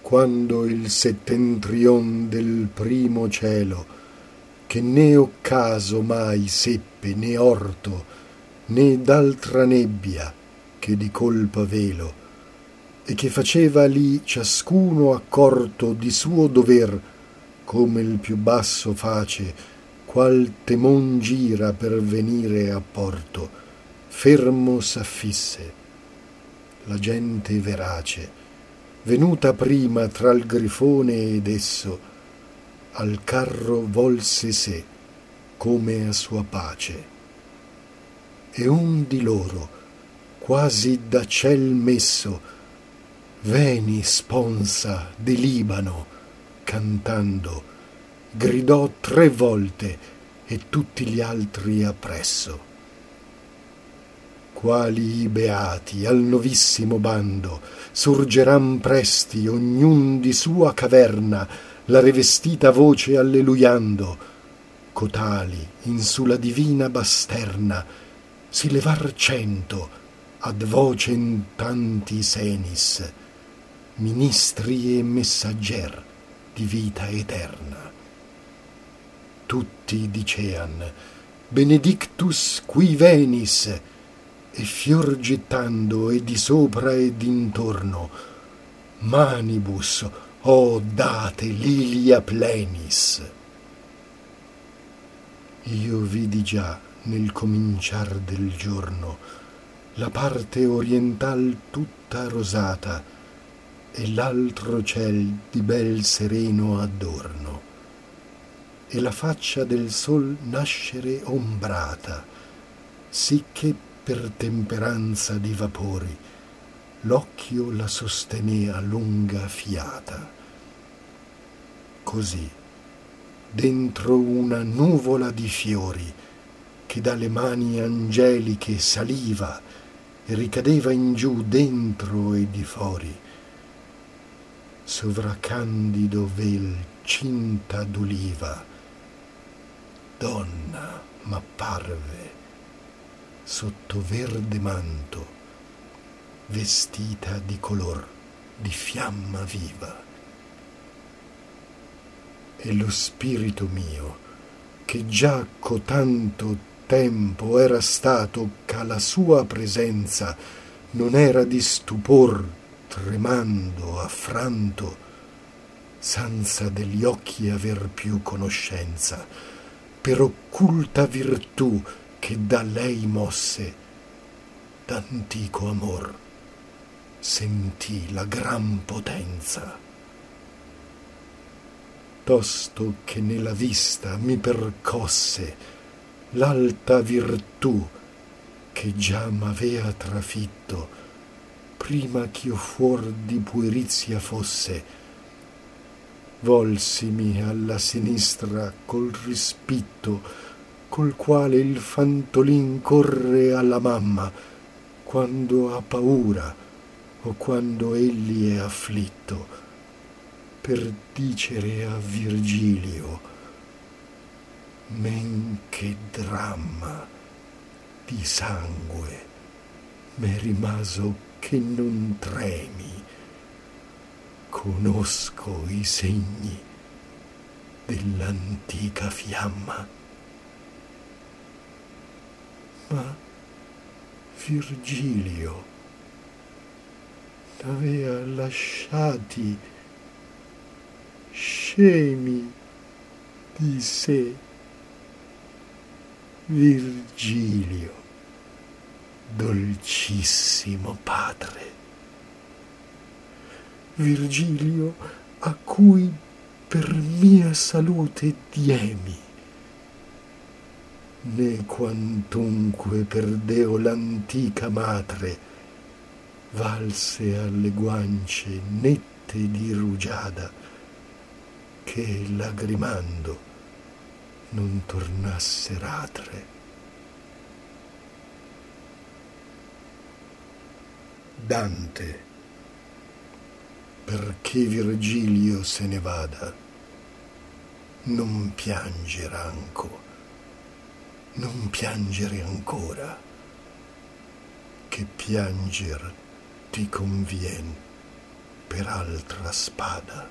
quando il settentrion del primo cielo, che né occaso mai seppe né orto, né d'altra nebbia che di colpa velo, e che faceva lì ciascuno accorto di suo dover, come il più basso face, qual temon gira per venire a porto, fermo s'affisse. La gente verace, venuta prima tra il grifone ed esso, al carro volse sé, come a sua pace. E un di loro, quasi da ciel messo, veni sponsa di Libano, cantando, gridò 3 volte e tutti gli altri appresso. Quali i beati al novissimo bando surgeran presti, ognun di sua caverna, la rivestita voce alleluiando, cotali in sulla divina basterna si levar 100 ad vocem tanti senis, ministri e messagger di vita eterna. Tutti dicean, benedictus qui venis, e fior gettando e di sopra e d'intorno, manibus, date lilia plenis. Io vidi già nel cominciar del giorno la parte oriental tutta rosata e l'altro ciel di bel sereno adorno, e la faccia del sol nascere ombrata, sicché per temperanza di vapori l'occhio la sostenea lunga fiata. Così, dentro una nuvola di fiori che dalle mani angeliche saliva e ricadeva in giù dentro e di fuori, sovra candido vel cinta d'oliva, donna m'apparve sotto verde manto, vestita di color di fiamma viva. E lo spirito mio, che già cotanto tempo era stato ch'a la sua presenza non era di stupor tremando, affranto, senza degli occhi aver più conoscenza, per occulta virtù che da lei mosse, d'antico amor sentì la gran potenza. Tosto che nella vista mi percosse l'alta virtù che già m'avea trafitto, prima ch'io fuor di puerizia fosse, volsimi alla sinistra col rispitto col quale il fantolin corre alla mamma quando ha paura o quando egli è afflitto, per dicere a Virgilio: men che dramma di sangue m'è rimaso che non tremi, conosco i segni dell'antica fiamma. Ma Virgilio n'avea lasciati scemi di sé. Virgilio, dolcissimo padre, Virgilio a cui per mia salute diemi, né quantunque perdeo l'antica madre, valse alle guance nette di rugiada, che lagrimando non tornasse ratre. Dante, perché Virgilio se ne vada, non piangere anco, non piangere ancora, che pianger ti convien per altra spada.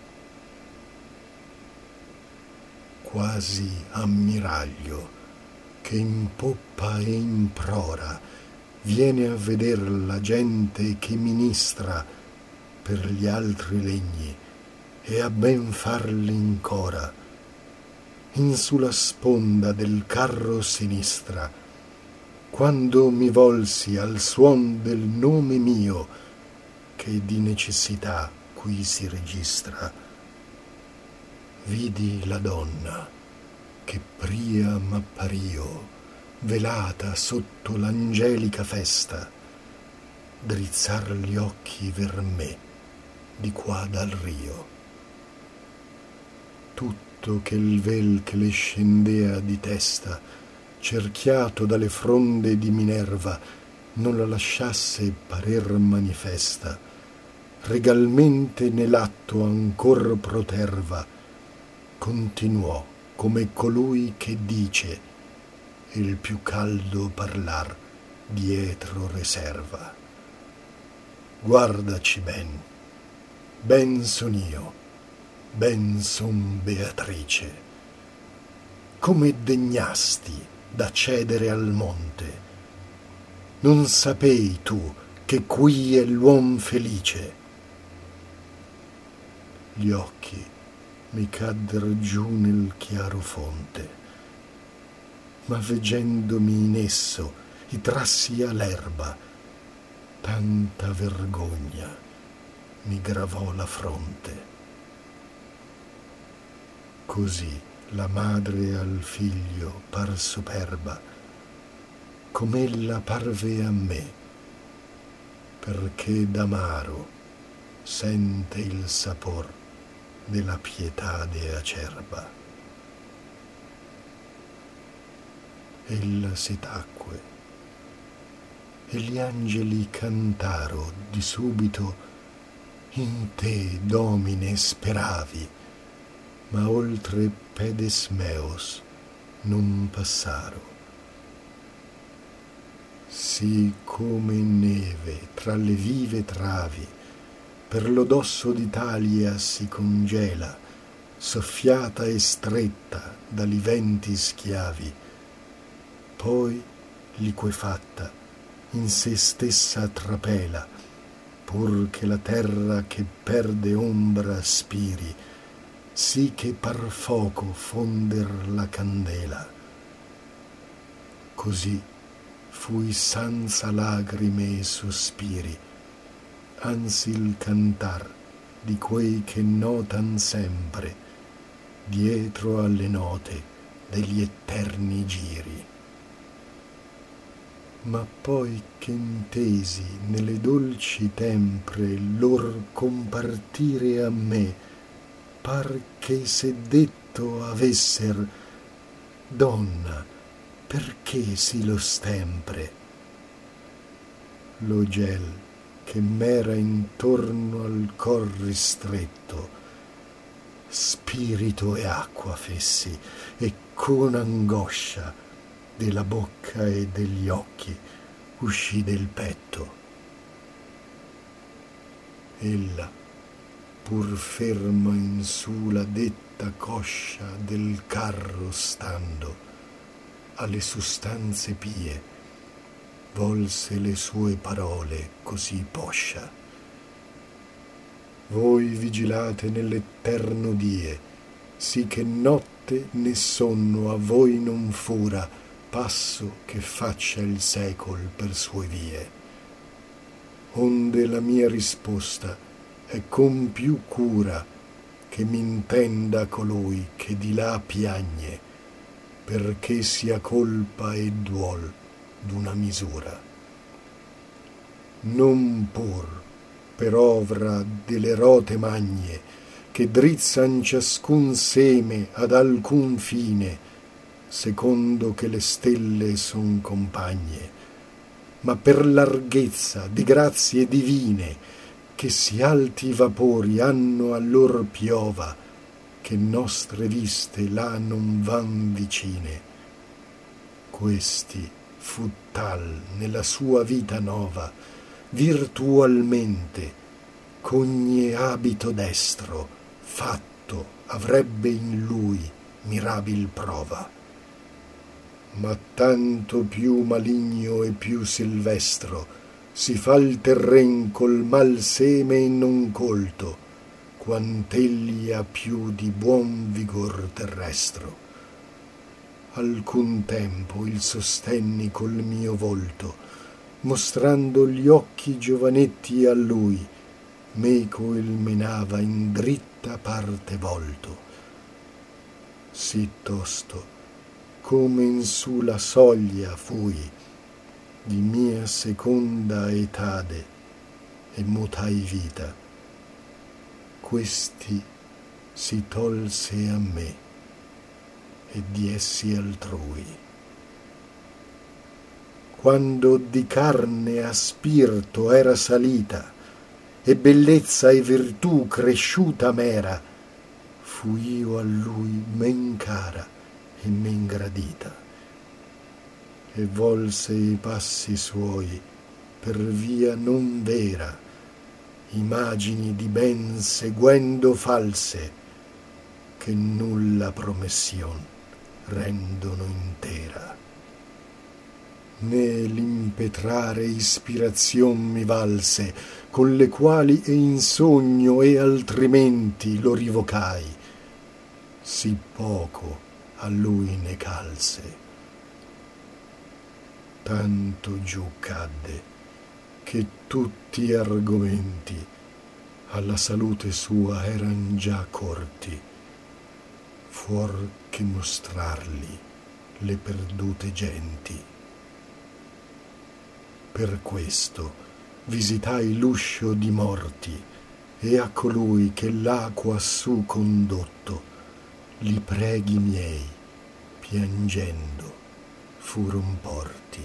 Quasi ammiraglio che in poppa e in prora viene a veder la gente che ministra per gli altri legni e a ben farli incora. In sulla sponda del carro sinistra, quando mi volsi al suon del nome mio, che di necessità qui si registra, vidi la donna che pria m'appario, velata sotto l'angelica festa, drizzar gli occhi ver me di qua dal rio. Tutto che il vel che le scendea di testa, cerchiato dalle fronde di Minerva, non la lasciasse parer manifesta, regalmente nell'atto ancor proterva, continuò come colui che dice e il più caldo parlar dietro reserva. Guardaci ben, ben son io, ben son Beatrice. Come degnasti da cedere al monte? Non sapei tu che qui è l'uom felice? Gli occhi mi caddero giù nel chiaro fonte, ma veggendomi in esso i trassi all'erba, tanta vergogna mi gravò la fronte. Così la madre al figlio par superba, com'ella parve a me, perché d'amaro sente il sapor della pietade acerba. Ella si tacque e gli angeli cantaro di subito: in te, Domine, speravi, ma oltre pedes meos non passaro. Sì come neve tra le vive travi, per lo dosso d'Italia si congela, soffiata e stretta dagli venti schiavi, poi liquefatta in se stessa trapela, pur che la terra che perde ombra spiri, sì che par foco fonder la candela. Così fui senza lagrime e sospiri, anzi il cantar di quei che notan sempre dietro alle note degli eterni giri. Ma poi che intesi nelle dolci tempre lor compartire a me, par che se detto avesser: donna, perché si lo stempre? Lo gel che m'era intorno al cor ristretto, spirito e acqua fessi, e con angoscia della bocca e degli occhi uscì del petto. Ella, pur ferma in su la detta coscia del carro stando, alle sustanze pie volse le sue parole così poscia: voi vigilate nell'eterno die, sì che notte né sonno a voi non fura, passo che faccia il secol per sue vie. Onde la mia risposta è con più cura che m'intenda colui che di là piagne, perché sia colpa e duol d'una misura. Non pur per ovra delle rote magne, che drizzan ciascun seme ad alcun fine, secondo che le stelle son compagne, ma per larghezza di grazie divine, che si alti vapori hanno a lor piova, che nostre viste là non van vicine. Questi fu tal nella sua vita nova, virtualmente, ch'ogni abito destro fatto avrebbe in lui mirabil prova. Ma tanto più maligno e più silvestro si fa il terren col mal seme non colto, quant'egli ha più di buon vigor terrestro. Alcun tempo il sostenni col mio volto, mostrando gli occhi giovanetti a lui, meco il menava in dritta parte volto. Sì tosto, come in su la soglia fui di mia seconda etade e mutai vita, questi si tolse a me e di essi altrui. Quando di carne a spirito era salita e bellezza e virtù cresciuta m'era, fui io a lui men cara e men gradita, e volse i passi suoi per via non vera, imagini di ben seguendo false, che nulla promission rendono intera. Né l'impetrare ispirazion mi valse, con le quali e in sogno e altrimenti lo rivocai, sì poco a lui ne calse. Tanto giù cadde che tutti argomenti alla salute sua eran già corti, fuor che mostrarli le perdute genti. Per questo visitai l'uscio di morti, e a colui che l'ha quassù condotto li preghi miei, piangendo, furon porti.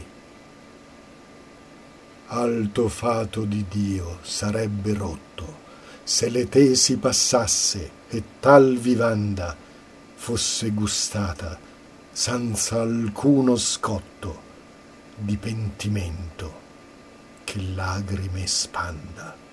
Alto fato di Dio sarebbe rotto se l'età si passasse e tal vivanda fosse gustata senza alcuno scotto di pentimento che lagrime spanda.